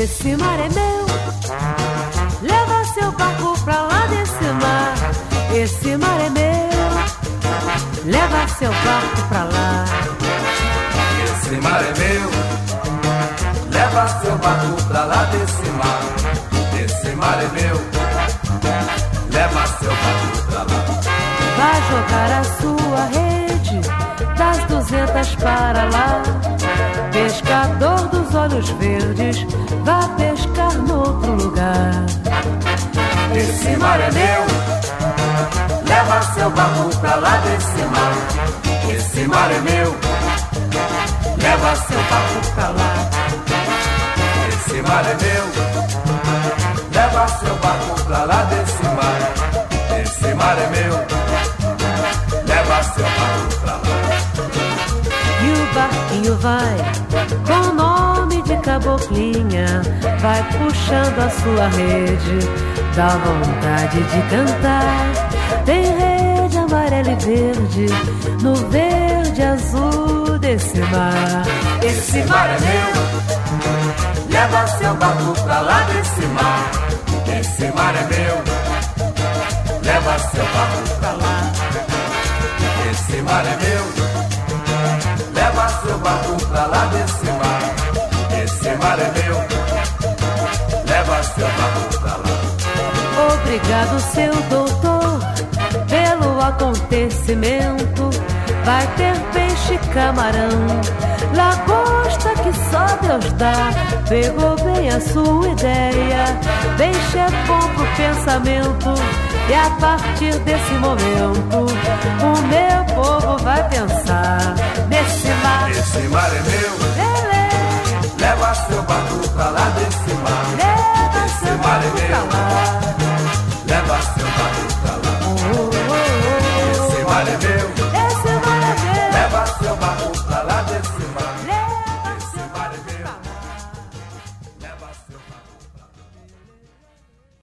Esse mar é meu, leva seu barco pra lá desse mar. Esse mar é meu, leva seu barco pra lá. Esse mar é meu, leva seu barco pra lá desse mar. Esse mar é meu, leva seu barco pra lá. Vai jogar a sua rede das 200 para lá. Pescador dos olhos verdes, vá pescar noutro lugar. Esse mar é meu, leva seu barco pra lá desse mar. Esse mar é meu, leva seu barco pra lá. Esse mar é meu, leva seu barco pra lá desse mar. Esse mar é meu, leva seu barco pra lá. E o barquinho vai, com o nome de Caboclinha, vai puxando a sua rede, dá vontade de cantar. Tem rede amarela e verde, no verde azul desse mar. Esse mar é meu, leva seu barco pra lá desse mar. Esse mar é meu, leva seu barco pra lá. Esse mar é meu, leva seu barco pra lá desse mar. Esse mar é meu, leva seu barco pra lá. Obrigado, seu doutor, pelo acontecimento. Vai ter peixe, camarão, lagosta que só Deus dá. Pegou bem a sua ideia, peixe é bom pro pensamento. E a partir desse momento, o meu povo vai pensar nesse mar. Esse mar é meu,